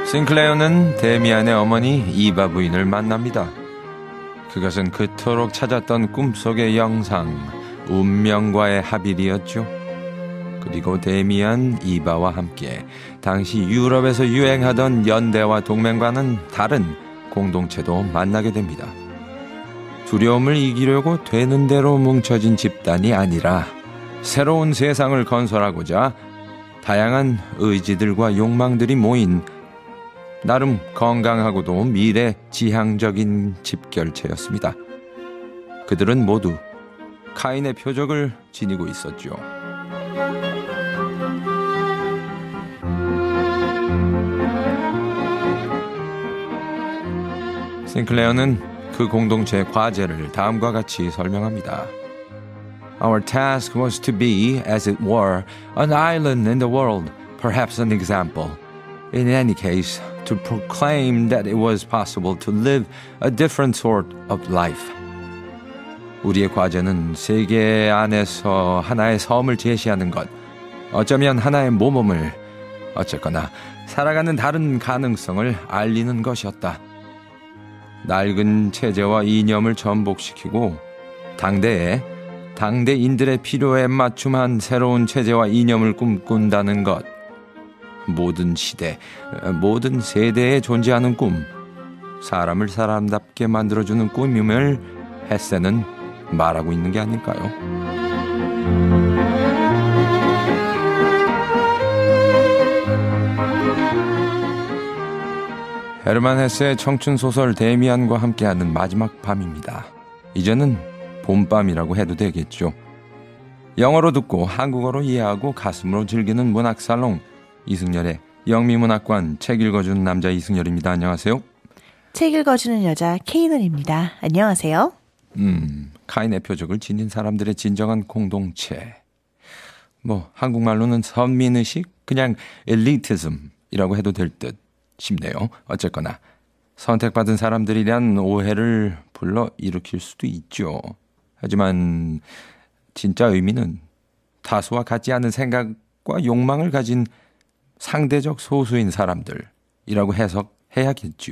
싱클레어는 데미안의 어머니 이바 부인을 만납니다. 그것은 그토록 찾았던 꿈속의 영상, 운명과의 합일이었죠. 그리고 데미안, 이바와 함께 당시 유럽에서 유행하던 연대와 동맹과는 다른 공동체도 만나게 됩니다. 두려움을 이기려고 되는 대로 뭉쳐진 집단이 아니라 새로운 세상을 건설하고자 다양한 의지들과 욕망들이 모인 나름 건강하고도 미래지향적인 집결체였습니다. 그들은 모두 카인의 표적을 지니고 있었죠. 싱클레어는 그 공동체의 과제를 다음과 같이 설명합니다. Our task was to be, as it were, an island in the world, perhaps an example. In any case, to proclaim that it was possible to live a different sort of life. 우리의 과제는 세계 안에서 하나의 섬을 제시하는 것, 어쩌면 하나의 모범을, 어쨌거나 살아가는 다른 가능성을 알리는 것이었다. 낡은 체제와 이념을 전복시키고 당대인들의 필요에 맞춤한 새로운 체제와 이념을 꿈꾼다는 것. 모든 시대, 모든 세대에 존재하는 꿈, 사람을 사람답게 만들어주는 꿈임을 헤세는 말하고 있는 게 아닐까요? 헤르만 헤세의 청춘소설 데미안과 함께하는 마지막 밤입니다. 이제는 봄밤이라고 해도 되겠죠. 영어로 듣고 한국어로 이해하고 가슴으로 즐기는 문학살롱 이승열의 영미문학관 책 읽어주는 남자 이승열입니다. 안녕하세요. 책 읽어주는 여자 케이널입니다. 안녕하세요. 카인의 표적을 지닌 사람들의 진정한 공동체. 한국말로는 선민의식, 그냥 엘리티즘이라고 해도 될 듯 싶네요. 어쨌거나 선택받은 사람들이란 오해를 불러 일으킬 수도 있죠. 하지만 진짜 의미는 다수와 같지 않은 생각과 욕망을 가진 상대적 소수인 사람들이라고 해석해야겠지요.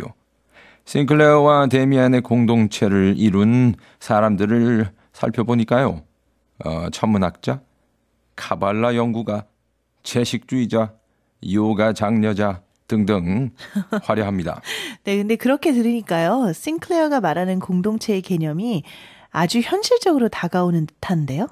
싱클레어와 데미안의 공동체를 이룬 사람들을 살펴보니까요. 천문학자, 카발라 연구가, 채식주의자, 요가 장려자 등등 화려합니다. 네, 근데 그렇게 들으니까요. 싱클레어가 말하는 공동체의 개념이 아주 현실적으로 다가오는 듯한데요.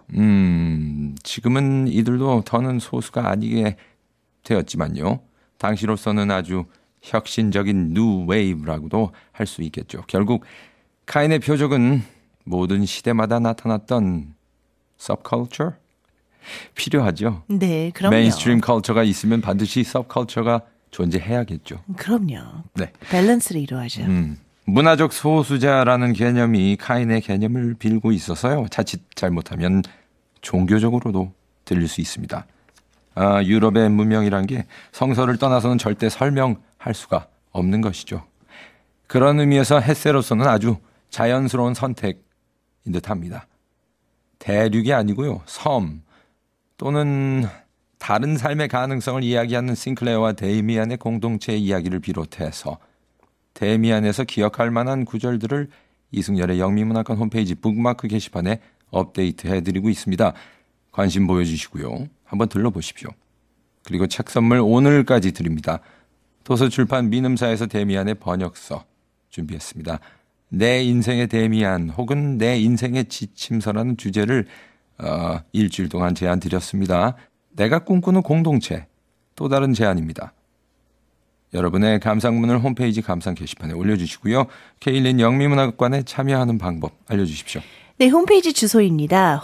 지금은 이들도 더는 소수가 아니게 되었지만요. 당시로서는 아주 혁신적인 뉴 웨이브라고도 할 수 있겠죠. 결국 카인의 표적은 모든 시대마다 나타났던 서브컬처? 필요하죠. 네, 그럼요. 메인스트림 컬처가 있으면 반드시 서브컬처가 존재해야겠죠. 그럼요. 네. 밸런스를 이루어야죠. 문화적 소수자라는 개념이 카인의 개념을 빌고 있어서요. 자칫 잘못하면 종교적으로도 들릴 수 있습니다. 유럽의 문명이란 게 성서를 떠나서는 절대 설명할 수가 없는 것이죠. 그런 의미에서 헤세로서는 아주 자연스러운 선택인 듯합니다. 대륙이 아니고요. 섬 또는 다른 삶의 가능성을 이야기하는 싱클레어와 데미안의 공동체의 이야기를 비롯해서 데미안에서 기억할 만한 구절들을 이승열의 영미문학관 홈페이지 북마크 게시판에 업데이트해드리고 있습니다. 관심 보여주시고요. 한번 들러보십시오. 그리고 책 선물 오늘까지 드립니다. 도서출판 민음사에서 데미안의 번역서 준비했습니다. 내 인생의 데미안 혹은 내 인생의 지침서라는 주제를 일주일 동안 제안 드렸습니다. 내가 꿈꾸는 공동체, 또 다른 제안입니다. 여러분의 감상문을 홈페이지 감상 게시판에 올려주시고요. 케일린 영미문학관에 참여하는 방법 알려주십시오. 네, 홈페이지 주소입니다.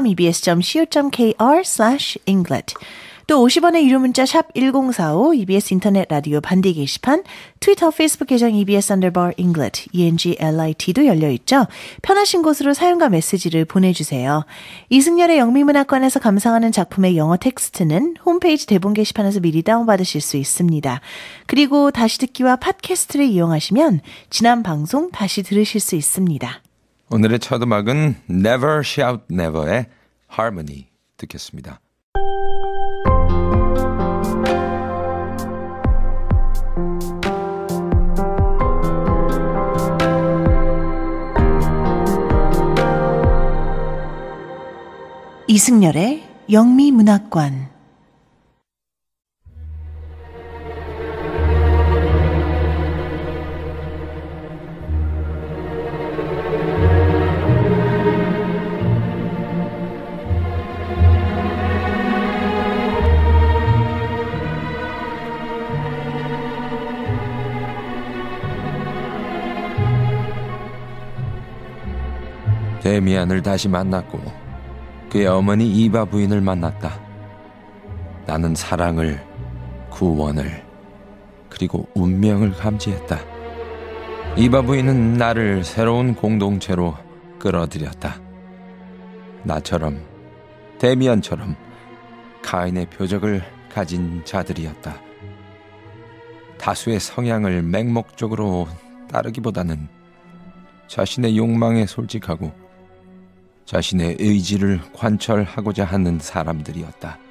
home.ebs.co.kr/englet 또 50원의 유료 문자 샵 1045 EBS 인터넷 라디오 반디 게시판 트위터 페이스북 계정 EBS_Englet ENGLIT도 열려있죠. 편하신 곳으로 사용과 메시지를 보내주세요. 이승열의 영미문학관에서 감상하는 작품의 영어 텍스트는 홈페이지 대본 게시판에서 미리 다운받으실 수 있습니다. 그리고 다시 듣기와 팟캐스트를 이용하시면 지난 방송 다시 들으실 수 있습니다. 오늘의 첫 음악은 Never Shout Never의 Harmony 듣겠습니다. 이승열의 영미문학관. 데미안을 다시 만났고 그의 어머니 이바 부인을 만났다. 나는 사랑을, 구원을, 그리고 운명을 감지했다. 이바 부인은 나를 새로운 공동체로 끌어들였다. 나처럼, 데미안처럼 카인의 표적을 가진 자들이었다. 다수의 성향을 맹목적으로 따르기보다는 자신의 욕망에 솔직하고 자신의 의지를 관철하고자 하는 사람들이었다.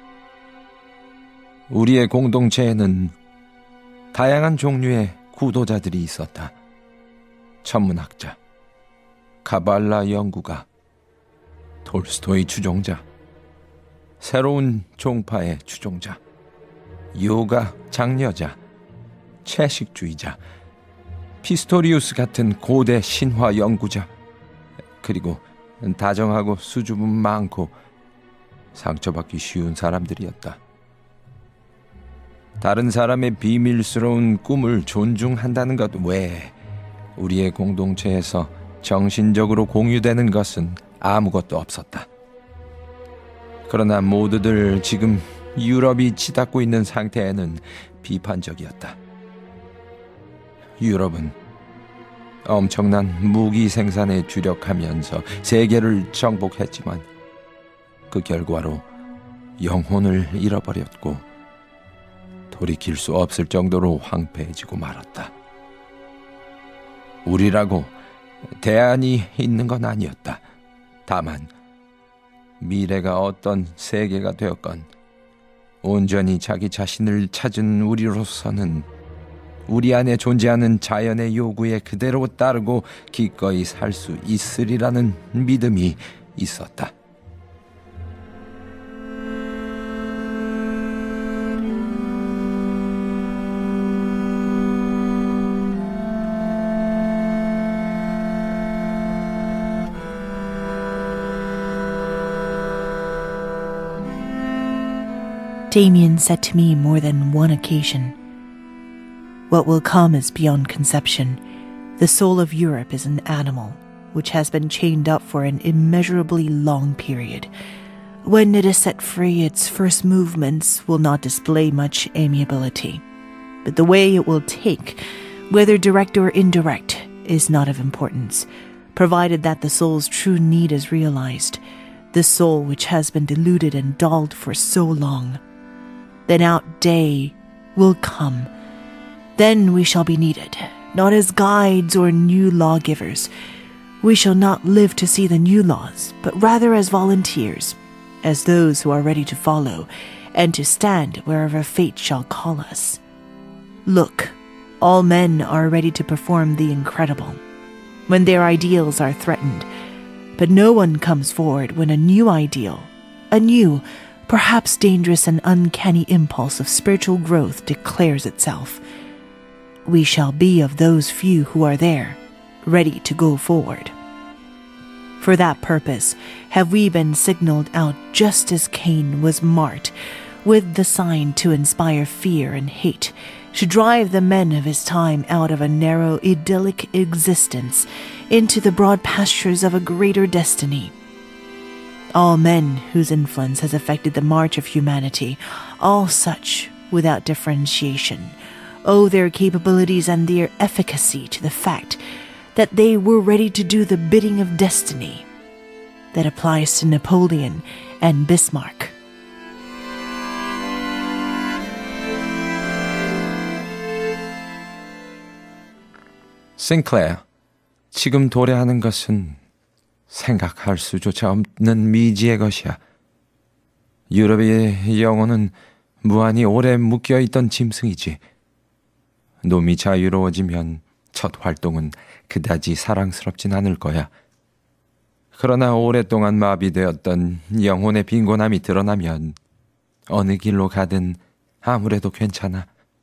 우리의 공동체에는 다양한 종류의 구도자들이 있었다. 천문학자, 카발라 연구가, 톨스토이 추종자, 새로운 종파의 추종자, 요가 장려자, 채식주의자, 피스토리우스 같은 고대 신화 연구자, 그리고 다정하고 수줍음 많고 상처받기 쉬운 사람들이었다. 다른 사람의 비밀스러운 꿈을 존중한다는 것 외에 우리의 공동체에서 정신적으로 공유되는 것은 아무것도 없었다. 그러나 모두들 지금 유럽이 치닫고 있는 상태에는 비판적이었다. 유럽은 엄청난 무기 생산에 주력하면서 세계를 정복했지만 그 결과로 영혼을 잃어버렸고 돌이킬 수 없을 정도로 황폐해지고 말았다. 우리라고 대안이 있는 건 아니었다. 다만 미래가 어떤 세계가 되었건 온전히 자기 자신을 찾은 우리로서는 우리 안에 존재하는 자연의 요구에 그대로 따르고 기꺼이 살 수 있으리라는 믿음이 있었다. Damien said to me more than one occasion, "What will come is beyond conception. The soul of Europe is an animal which has been chained up for an immeasurably long period. When it is set free, its first movements will not display much amiability. But the way it will take, whether direct or indirect, is not of importance, provided that the soul's true need is realized, the soul which has been deluded and dulled for so long. Then out day will come. Then we shall be needed, not as guides or new lawgivers. We shall not live to see the new laws, but rather as volunteers, as those who are ready to follow, and to stand wherever fate shall call us. Look, all men are ready to perform the incredible, when their ideals are threatened, but no one comes forward when a new ideal, a new, perhaps dangerous and uncanny impulse of spiritual growth declares itself. We shall be of those few who are there, ready to go forward. For that purpose have we been signaled out just as Cain was marked with the sign to inspire fear and hate, to drive the men of his time out of a narrow, idyllic existence into the broad pastures of a greater destiny. All men whose influence has affected the march of humanity, all such, without differentiation, owe their capabilities and their efficacy to the fact that they were ready to do the bidding of destiny. That applies to Napoleon and Bismarck. 싱클레어, 지금 도래하는 것은 생각할 수조차 없는 미지의 것이야. 유럽의 영혼은 무한히 오래 묶여있던 짐승이지. 놈이 자유로워지면 첫 활동은 그다지 사랑스럽진 않을 거야. 그러나 오랫동안 마비되었던 영혼의 빈곤함이 드러나면 어느 길로 가든 아무래도 괜찮아.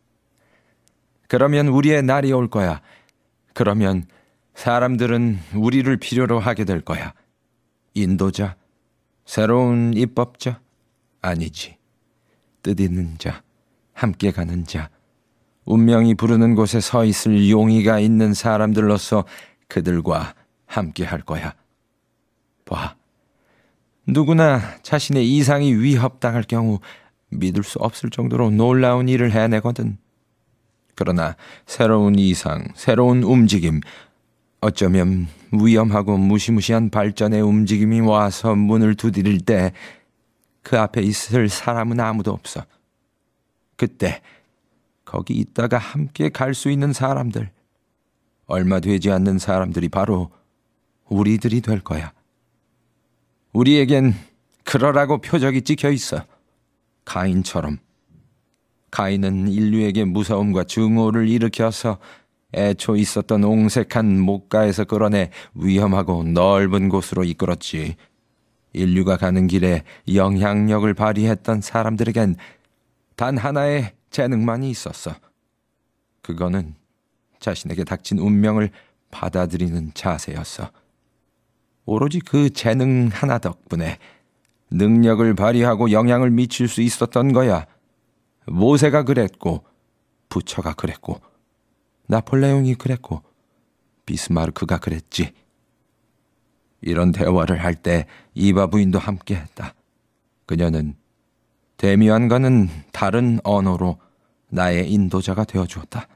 그러면 우리의 날이 올 거야. 그러면 사람들은 우리를 필요로 하게 될 거야. 인도자, 새로운 입법자? 아니지. 뜻있는 자, 함께 가는 자, 운명이 부르는 곳에 서 있을 용의가 있는 사람들로서 그들과 함께 할 거야. 봐, 누구나 자신의 이상이 위협당할 경우 믿을 수 없을 정도로 놀라운 일을 해내거든. 그러나 새로운 이상, 새로운 움직임, 어쩌면 위험하고 무시무시한 발전의 움직임이 와서 문을 두드릴 때 그 앞에 있을 사람은 아무도 없어. 그때 거기 있다가 함께 갈 수 있는 사람들, 얼마 되지 않는 사람들이 바로 우리들이 될 거야. 우리에겐 그러라고 표적이 찍혀 있어. 가인처럼. 가인은 인류에게 무서움과 증오를 일으켜서 애초 있었던 옹색한 목가에서 끌어내 위험하고 넓은 곳으로 이끌었지. 인류가 가는 길에 영향력을 발휘했던 사람들에겐 단 하나의 재능만이 있었어. 그거는 자신에게 닥친 운명을 받아들이는 자세였어. 오로지 그 재능 하나 덕분에 능력을 발휘하고 영향을 미칠 수 있었던 거야. 모세가 그랬고, 부처가 그랬고, 나폴레옹이 그랬고, 비스마르크가 그랬지. 이런 대화를 할 때 이바 부인도 함께했다. 그녀는 데미안과는 다른 언어로 나의 인도자가 되어주었다.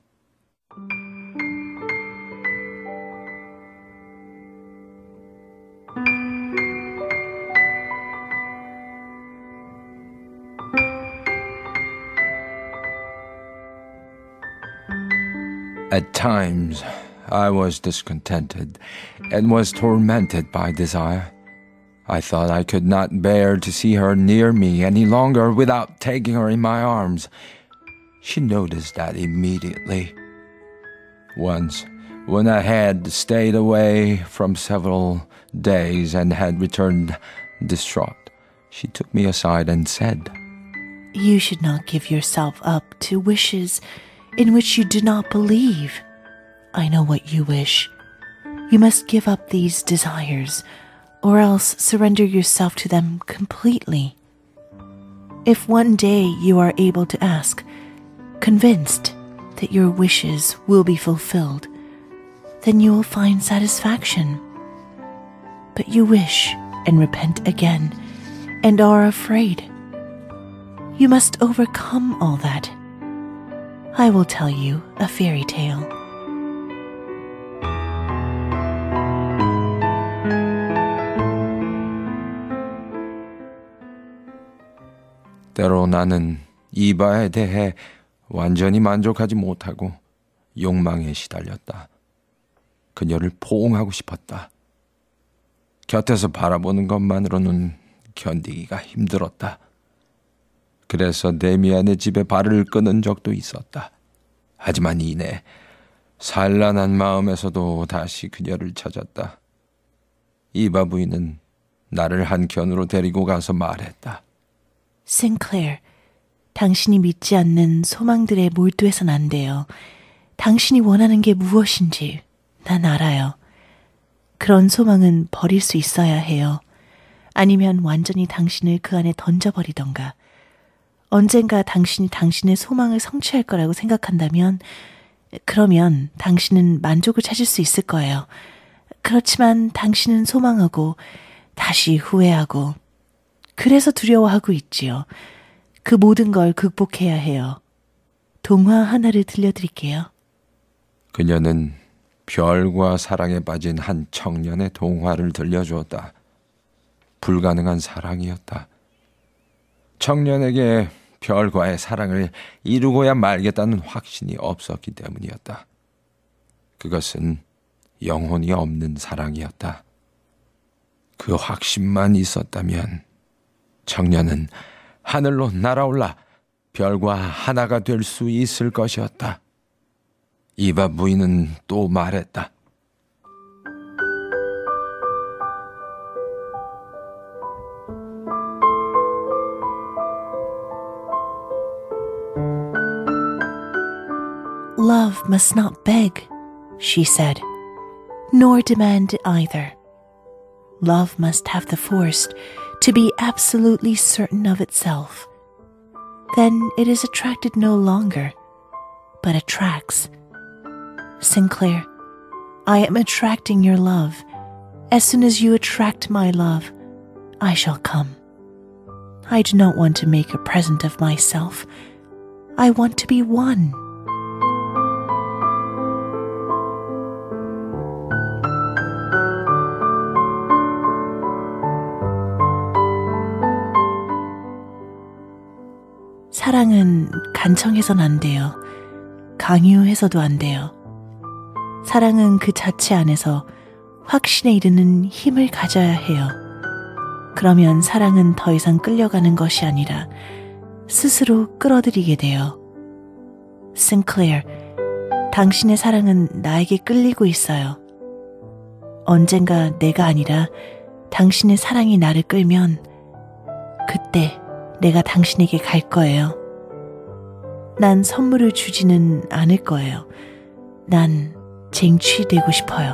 At times, I was discontented and was tormented by desire. I thought I could not bear to see her near me any longer without taking her in my arms. She noticed that immediately. Once, when I had stayed away from several days and had returned distraught, she took me aside and said, "You should not give yourself up to wishes in which you do not believe. I know what you wish. You must give up these desires, or else surrender yourself to them completely. If one day you are able to ask, convinced that your wishes will be fulfilled, then you will find satisfaction. But you wish and repent again, and are afraid. You must overcome all that. I will tell you a fairy tale." 때로 나는 이바에 대해 완전히 만족하지 못하고 욕망에 시달렸다. 그녀를 포옹하고 싶었다. 곁에서 바라보는 것만으로는 견디기가 힘들었다. 그래서 데미안의 집에 발을 끄는 적도 있었다. 하지만 이내 산란한 마음에서도 다시 그녀를 찾았다. 이바 부인은 나를 한켠으로 데리고 가서 말했다. Sinclair, 당신이 믿지 않는 소망들에 몰두해선 안 돼요. 당신이 원하는 게 무엇인지 난 알아요. 그런 소망은 버릴 수 있어야 해요. 아니면 완전히 당신을 그 안에 던져버리던가. 언젠가 당신이 당신의 소망을 성취할 거라고 생각한다면 그러면 당신은 만족을 찾을 수 있을 거예요. 그렇지만 당신은 소망하고 다시 후회하고 그래서 두려워하고 있지요. 그 모든 걸 극복해야 해요. 동화 하나를 들려드릴게요. 그녀는 별과 사랑에 빠진 한 청년의 동화를 들려주었다. 불가능한 사랑이었다. 청년에게 별과의 사랑을 이루고야 말겠다는 확신이 없었기 때문이었다. 그것은 영혼이 없는 사랑이었다. 그 확신만 있었다면 청년은 하늘로 날아올라 별과 하나가 될 수 있을 것이었다. 이바 부인은 또 말했다. love must not beg, she said, nor demand either. Love must have the force to be absolutely certain of itself. Then it is attracted no longer, but attracts. Sinclair, I am attracting your love. As soon as you attract my love, I shall come. I do not want to make a present of myself. I want to be one. 사랑은 간청해선 안 돼요. 강요해서도 안 돼요. 사랑은 그 자체 안에서 확신에 이르는 힘을 가져야 해요. 그러면 사랑은 더 이상 끌려가는 것이 아니라 스스로 끌어들이게 돼요. Sinclair, 당신의 사랑은 나에게 끌리고 있어요. 언젠가 내가 아니라 당신의 사랑이 나를 끌면 그때 내가 당신에게 갈 거예요. 난 선물을 주지는 않을 거예요. 난 쟁취되고 싶어요.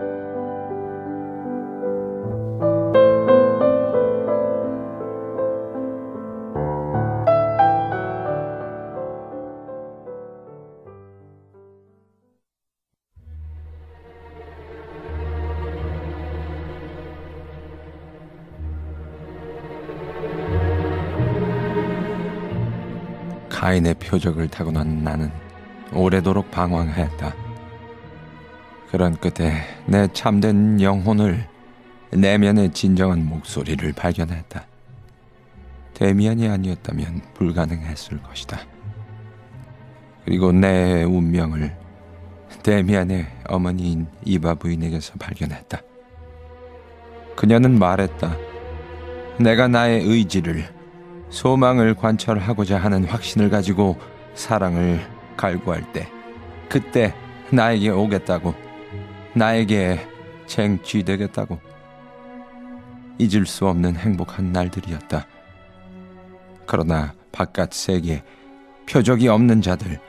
카인의 표적을 타고난 나는 오래도록 방황하였다. 그런 끝에 내 참된 영혼을, 내면의 진정한 목소리를 발견했다. 데미안이 아니었다면 불가능했을 것이다. 그리고 내 운명을 데미안의 어머니인 이바 부인에게서 발견했다. 그녀는 말했다. 내가 나의 의지를, 소망을 관철하고자 하는 확신을 가지고 사랑을 갈구할 때, 그때 나에게 오겠다고, 나에게 쟁취되겠다고. 잊을 수 없는 행복한 날들이었다. 그러나 바깥 세계, 표적이 없는 자들,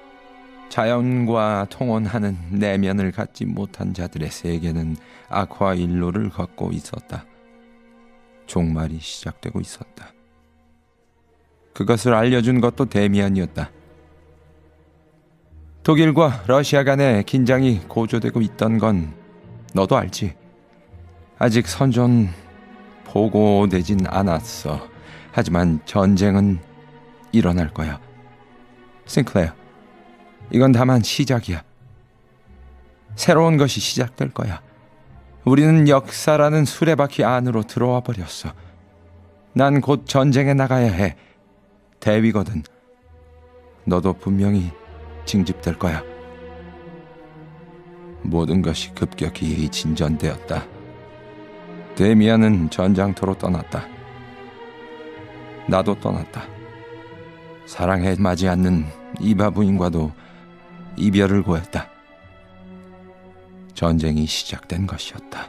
자연과 통혼하는 내면을 갖지 못한 자들의 세계는 아쿠아일로를 걷고 있었다. 종말이 시작되고 있었다. 그것을 알려준 것도 데미안이었다. 독일과 러시아 간의 긴장이 고조되고 있던 건 너도 알지. 아직 선전 보고되진 않았어. 하지만 전쟁은 일어날 거야. 싱클레어, 이건 다만 시작이야. 새로운 것이 시작될 거야. 우리는 역사라는 수레바퀴 안으로 들어와 버렸어. 난 곧 전쟁에 나가야 해. 대위거든. 너도 분명히 징집될 거야. 모든 것이 급격히 진전되었다. 데미안은 전장터로 떠났다. 나도 떠났다. 사랑에 맞지 않는 이바 부인과도 이별을 고했다. 전쟁이 시작된 것이었다.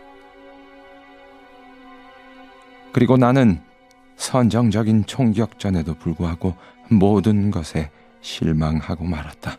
그리고 나는 선정적인 총격전에도 불구하고 모든 것에 실망하고 말았다.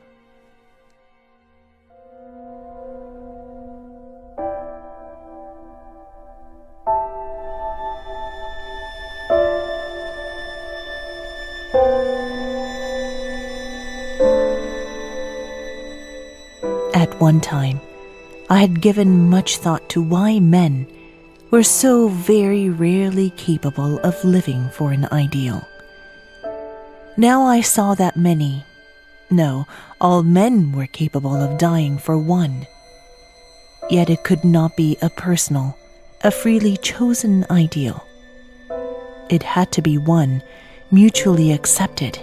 At one time, I had given much thought to why men were so very rarely capable of living for an ideal. Now I saw that all men were capable of dying for one. Yet it could not be a personal, a freely chosen ideal. It had to be one mutually accepted.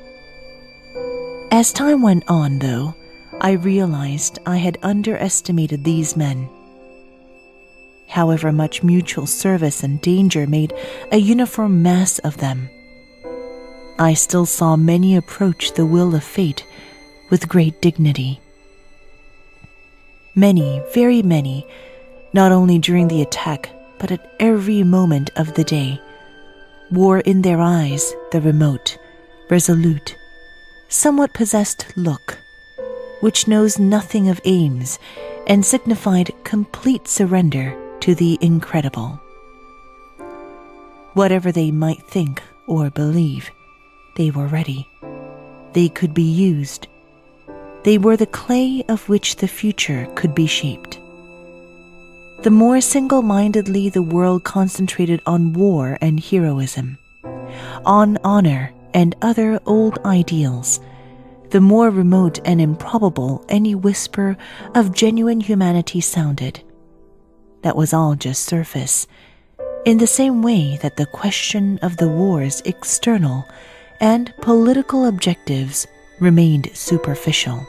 As time went on, though, I realized I had underestimated these men. However much mutual service and danger made a uniform mass of them, I still saw many approach the will of fate with great dignity. Many, very many, not only during the attack, but at every moment of the day, wore in their eyes the remote, resolute, somewhat possessed look which knows nothing of aims and signified complete surrender to the incredible. Whatever they might think or believe, they were ready. They could be used. They were the clay of which the future could be shaped. The more single-mindedly the world concentrated on war and heroism, on honor and other old ideals, the more remote and improbable any whisper of genuine humanity sounded. That was all just surface, in the same way that the question of the war's external and political objectives remained superficial.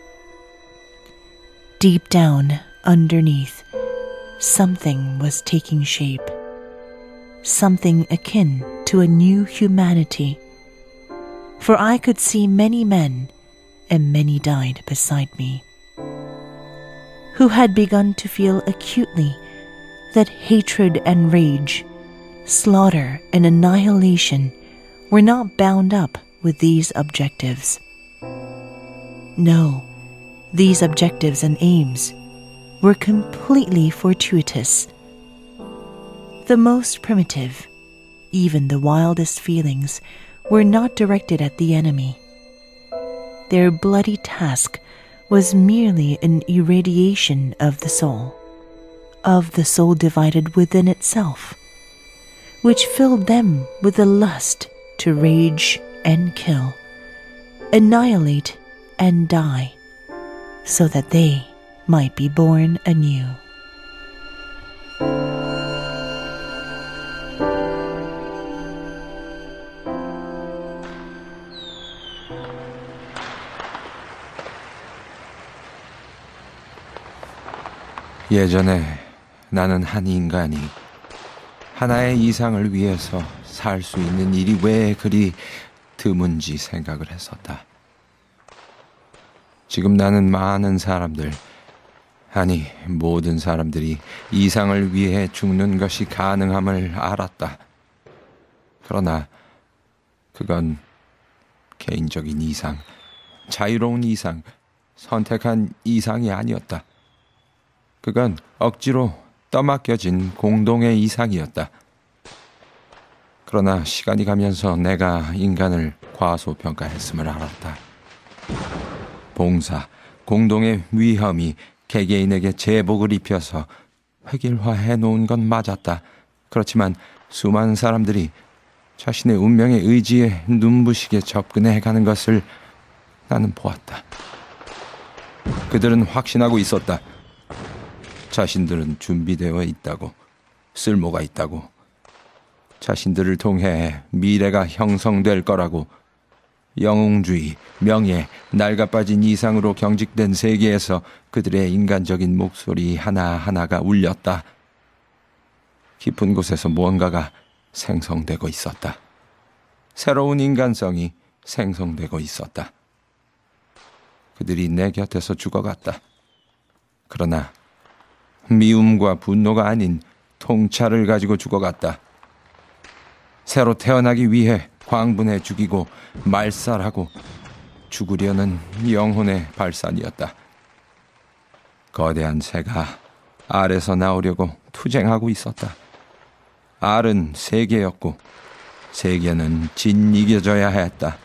Deep down, underneath, something was taking shape, something akin to a new humanity. For I could see many men, and many died beside me, who had begun to feel acutely that hatred and rage, slaughter and annihilation were not bound up with these objectives. No, these objectives and aims were completely fortuitous. The most primitive, even the wildest feelings, were not directed at the enemy. Their bloody task was merely an irradiation of the soul divided within itself, which filled them with the lust to rage and kill, annihilate and die, so that they might be born anew. 예전에 나는 한 인간이 하나의 이상을 위해서 살 수 있는 일이 왜 그리 드문지 생각을 했었다. 지금 나는 많은 사람들, 아니 모든 사람들이 이상을 위해 죽는 것이 가능함을 알았다. 그러나 그건 개인적인 이상, 자유로운 이상, 선택한 이상이 아니었다. 그건 억지로 떠맡겨진 공동의 이상이었다. 그러나 시간이 가면서 내가 인간을 과소평가했음을 알았다. 봉사, 공동의 위험이 개개인에게 제복을 입혀서 획일화해 놓은 건 맞았다. 그렇지만 수많은 사람들이 자신의 운명의 의지에 눈부시게 접근해 가는 것을 나는 보았다. 그들은 확신하고 있었다. 자신들은 준비되어 있다고, 쓸모가 있다고, 자신들을 통해 미래가 형성될 거라고. 영웅주의, 명예, 낡아빠진 이상으로 경직된 세계에서 그들의 인간적인 목소리 하나하나가 울렸다. 깊은 곳에서 무언가가 생성되고 있었다. 새로운 인간성이 생성되고 있었다. 그들이 내 곁에서 죽어갔다. 그러나 미움과 분노가 아닌 통찰을 가지고 죽어갔다. 새로 태어나기 위해 광분해 죽이고 말살하고 죽으려는 영혼의 발산이었다. 거대한 새가 알에서 나오려고 투쟁하고 있었다. 알은 세계였고 세계는 진이겨져야 했다.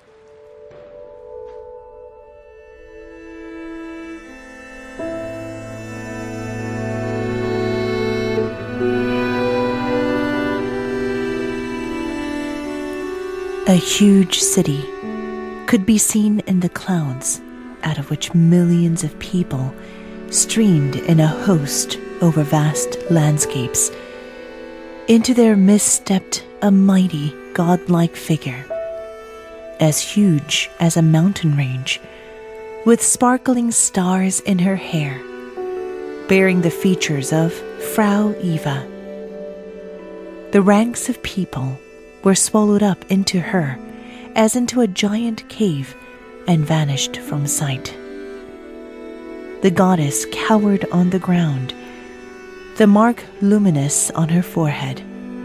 A huge city could be seen in the clouds, out of which millions of people streamed in a host over vast landscapes. Into their midst stepped a mighty, godlike figure, as huge as a mountain range, with sparkling stars in her hair, bearing the features of Frau Eva. The ranks of people were swallowed up into her as into a giant cave and vanished from sight. The goddess cowered on the ground, the mark luminous on her forehead.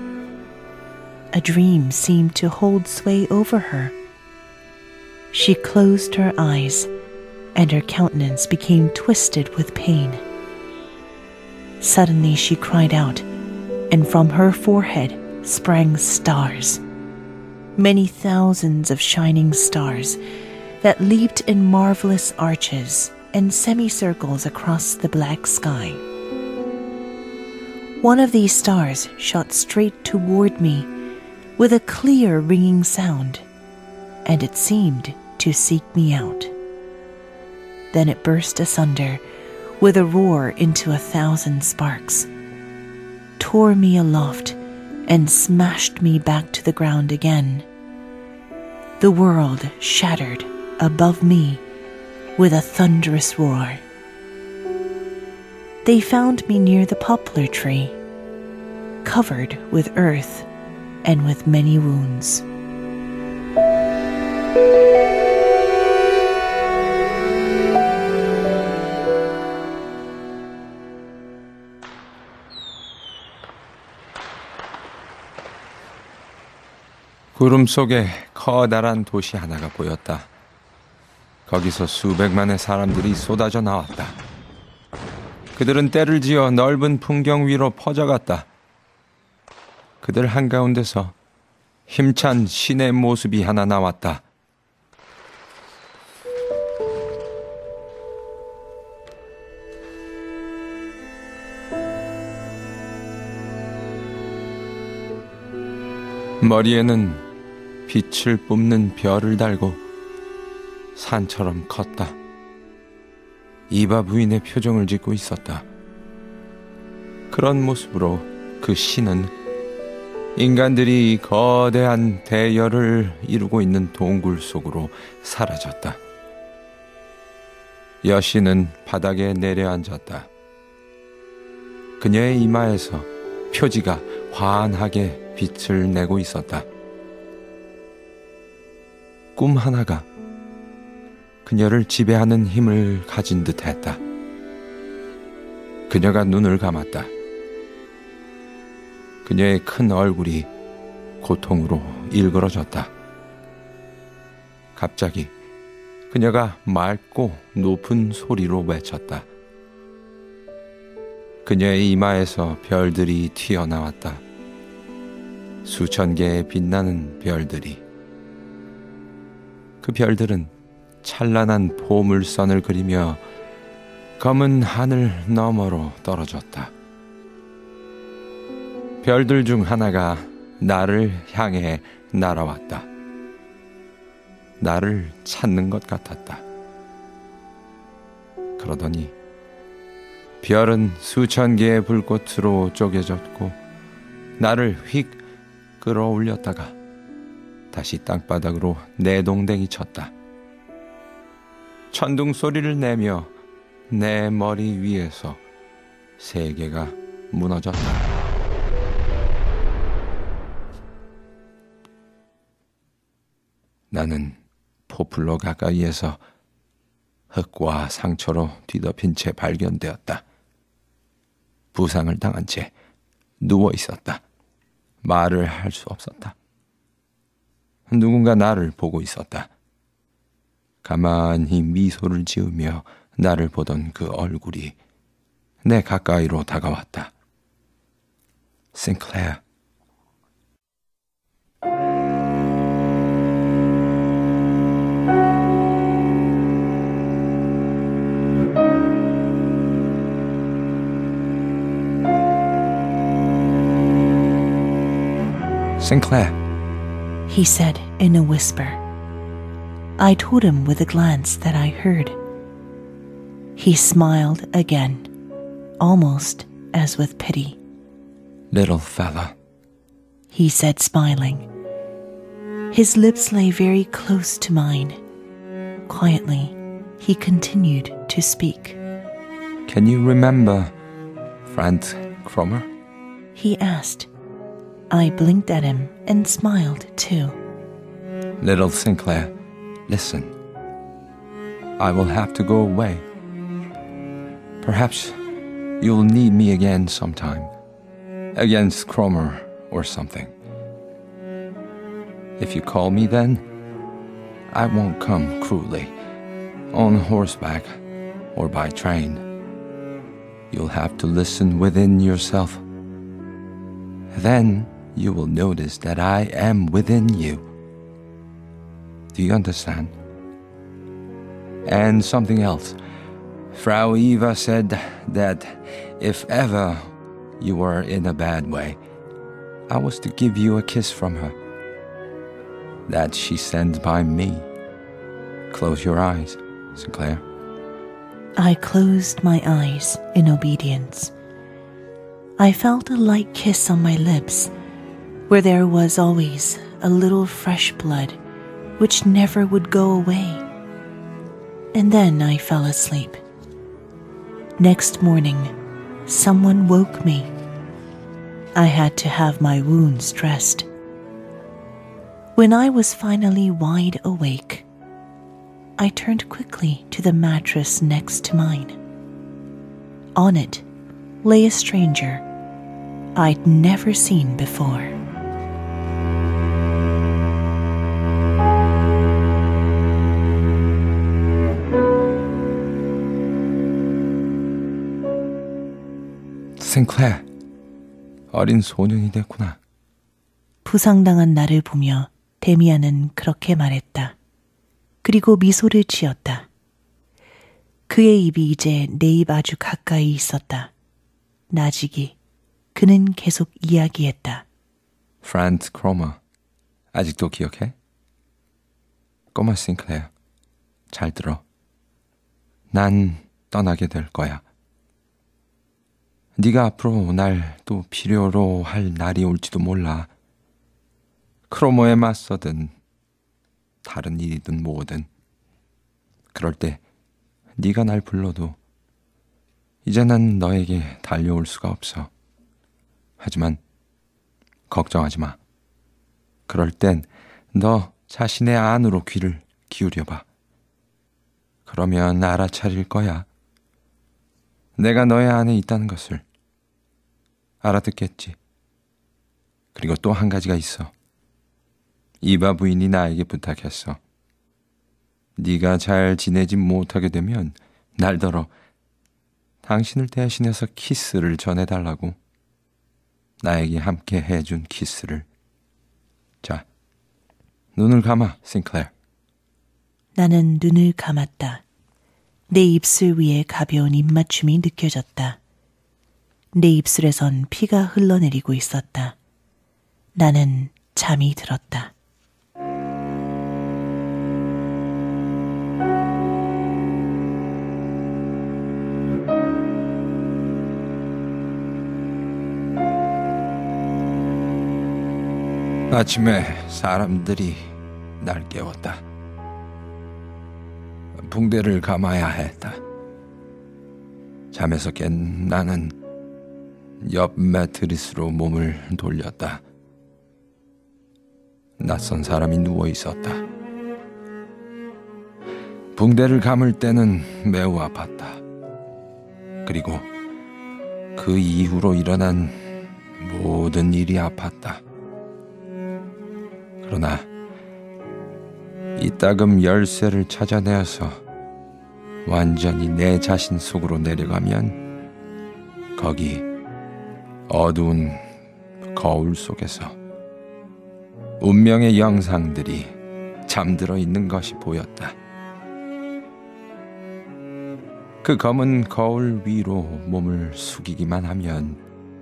A dream seemed to hold sway over her. She closed her eyes and her countenance became twisted with pain. Suddenly she cried out, and from her forehead sprang stars, many thousands of shining stars that leaped in marvelous arches and semicircles across the black sky. One of these stars shot straight toward me with a clear ringing sound, and it seemed to seek me out. Then it burst asunder with a roar into 1,000 sparks, tore me aloft, and smashed me back to the ground again. The world shattered above me with a thunderous roar. They found me near the poplar tree, covered with earth and with many wounds. 구름 속에 커다란 도시 하나가 보였다. 거기서 수백만의 사람들이 쏟아져 나왔다. 그들은 때를 지어 넓은 풍경 위로 퍼져갔다. 그들 한가운데서 힘찬 신의 모습이 하나 나왔다. 머리에는 빛을 뿜는 별을 달고 산처럼 컸다. 이바 부인의 표정을 짓고 있었다. 그런 모습으로 그 신은 인간들이 거대한 대열을 이루고 있는 동굴 속으로 사라졌다. 여신은 바닥에 내려앉았다. 그녀의 이마에서 표지가 환하게 빛을 내고 있었다. 꿈 하나가 그녀를 지배하는 힘을 가진 듯 했다. 그녀가 눈을 감았다. 그녀의 큰 얼굴이 고통으로 일그러졌다. 갑자기 그녀가 맑고 높은 소리로 외쳤다. 그녀의 이마에서 별들이 튀어나왔다. 수천 개의 빛나는 별들이. 그 별들은 찬란한 보물선을 그리며 검은 하늘 너머로 떨어졌다. 별들 중 하나가 나를 향해 날아왔다. 나를 찾는 것 같았다. 그러더니 별은 수천 개의 불꽃으로 쪼개졌고 나를 휙 끌어올렸다가 다시 땅바닥으로 내동댕이 쳤다. 천둥 소리를 내며 내 머리 위에서 세계가 무너졌다. 나는 포플러 가까이에서 흙과 상처로 뒤덮인 채 발견되었다. 부상을 당한 채 누워 있었다. 말을 할 수 없었다. 누군가 나를 보고 있었다. 가만히 미소를 지으며 나를 보던 그 얼굴이 내 가까이로 다가왔다. Sinclair. Sinclair, he said in a whisper. I told him with a glance that I heard. He smiled again, almost as with pity. Little fella, he said, smiling. His lips lay very close to mine. Quietly, he continued to speak. Can you remember Franz Cromer? He asked. I blinked at him and smiled too. Little Sinclair, listen. I will have to go away. Perhaps you'll need me again sometime. Against Cromer or something. If you call me then, I won't come cruelly. on horseback or by train, you'll have to listen within yourself. Then you will notice that I am within you. Do you understand? And something else. Frau Eva said that if ever you were in a bad way, I was to give you a kiss from her. That she sends by me. Close your eyes, Sinclair. I closed my eyes in obedience. I felt a light kiss on my lips, where there was always a little fresh blood which never would go away. And then I fell asleep. Next morning, someone woke me. I had to have my wounds dressed. When I was finally wide awake, I turned quickly to the mattress next to mine. On it lay a stranger I'd never seen before. Sinclair, 어린 소년이 됐구나. 부상당한 나를 보며 데미안은 그렇게 말했다. 그리고 미소를 지었다. 그의 입이 이제 내 입 아주 가까이 있었다. 나직이 그는 계속 이야기했다. 프란츠 크로머, 아직도 기억해? 꼬마 싱클레어, 잘 들어. 난 떠나게 될 거야. 네가 앞으로 날 또 필요로 할 날이 올지도 몰라. 크로머에 맞서든 다른 일이든 뭐든 그럴 때 네가 날 불러도 이제 난 너에게 달려올 수가 없어. 하지만 걱정하지 마. 그럴 땐 너 자신의 안으로 귀를 기울여봐. 그러면 알아차릴 거야. 내가 너의 안에 있다는 것을 알아듣겠지. 그리고 또 한 가지가 있어. 이바 부인이 나에게 부탁했어. 네가 잘 지내지 못하게 되면 날더러 당신을 대신해서 키스를 전해달라고. 나에게 함께 해준 키스를. 자, 눈을 감아, 싱클레어. 나는 눈을 감았다. 내 입술 위에 가벼운 입맞춤이 느껴졌다. 내 입술에선 피가 흘러내리고 있었다. 나는 잠이 들었다. 아침에 사람들이 날 깨웠다. 붕대를 감아야 했다. 잠에서 깬 나는 옆 매트리스로 몸을 돌렸다. 낯선 사람이 누워 있었다. 붕대를 감을 때는 매우 아팠다. 그리고 그 이후로 일어난 모든 일이 아팠다. 그러나 이따금 열쇠를 찾아내어서 완전히 내 자신 속으로 내려가면 거기 어두운 거울 속에서 운명의 영상들이 잠들어 있는 것이 보였다. 그 검은 거울 위로 몸을 숙이기만 하면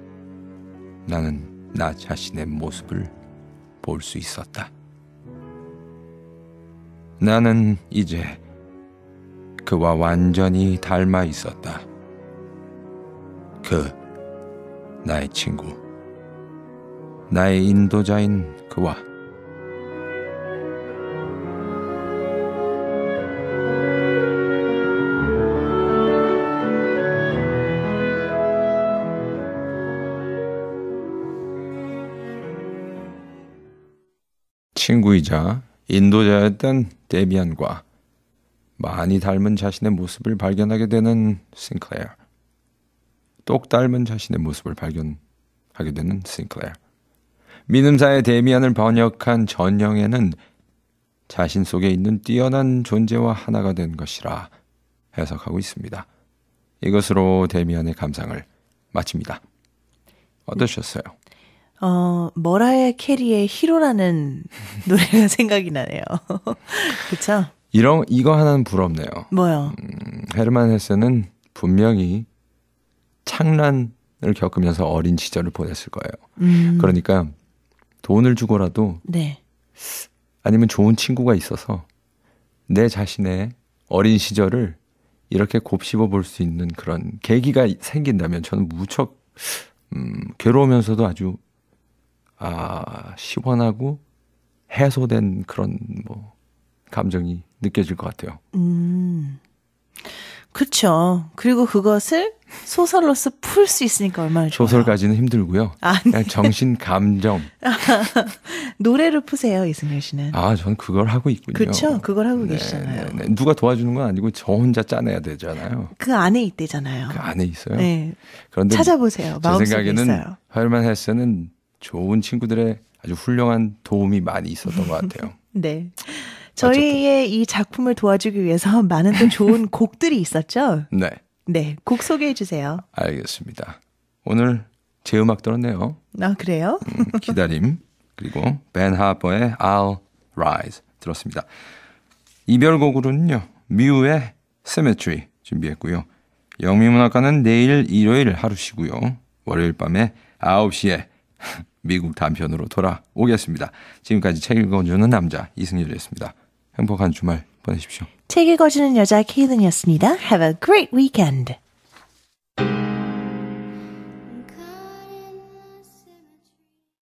나는 나 자신의 모습을 볼 수 있었다. 나는 이제 그와 완전히 닮아 있었다. 그 나의 친구, 나의 인도자인 그와. 친구이자 인도자였던 데미안과 많이 닮은 자신의 모습을 발견하게 되는 싱클레어. 똑 닮은 자신의 모습을 발견하게 되는 싱클레어. 민음사의 데미안을 번역한 전영에는 자신 속에 있는 뛰어난 존재와 하나가 된 것이라 해석하고 있습니다. 이것으로 데미안의 감상을 마칩니다. 어떠셨어요? 머라이어 캐리의 히로라는 노래가 생각이 나네요. 그쵸? 이거 하나는 부럽네요. 뭐요? 헤르만 헤세는 분명히 창란을 겪으면서 어린 시절을 보냈을 거예요. 그러니까 돈을 주고라도 네. 아니면 좋은 친구가 있어서 내 자신의 어린 시절을 이렇게 곱씹어 볼 수 있는 그런 계기가 생긴다면 저는 무척 괴로우면서도 아주 시원하고 해소된 그런 감정이 느껴질 것 같아요. 그렇죠. 그리고 그것을 소설로서 풀 수 있으니까 얼마나 좋아요. 소설까지는 힘들고요. 그냥 정신 감정. 노래로 푸세요, 이승열 씨는. 저는 그걸 하고 있군요. 그렇죠. 그걸 하고 계시잖아요. 네. 누가 도와주는 건 아니고 저 혼자 짜내야 되잖아요. 그 안에 있대잖아요. 그 안에 있어요. 네. 그런데 찾아보세요. 제 마음속에 생각에는 있어요. 헤르만 헤세는 좋은 친구들의 아주 훌륭한 도움이 많이 있었던 것 같아요. 네. 저희의 이 작품을 도와주기 위해서 많은 또 좋은 곡들이 있었죠? 네. 네. 곡 소개해 주세요. 알겠습니다. 오늘 제 음악 들었네요. 그래요? 기다림. 그리고 벤 하버의 I'll Rise 들었습니다. 이별곡으로는요. 뮤의 Symmetry 준비했고요. 영미문학과는 내일 일요일 하루 쉬고요. 월요일 밤에 9시에 미국 단편으로 돌아오겠습니다. 지금까지 책 읽어주는 남자 이승열이었습니다. 행복한 주말 보내십시오. 책 읽어주는 여자 케이든이었습니다. Have a great weekend.